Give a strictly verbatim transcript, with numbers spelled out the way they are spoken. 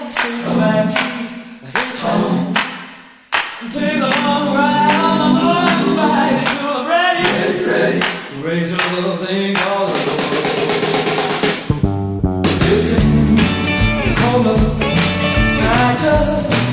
take a backseat, hitchhike, take a long ride on a motorbike until I'm ready, ready, ready, raise a little thing called the Listen, hold up, I just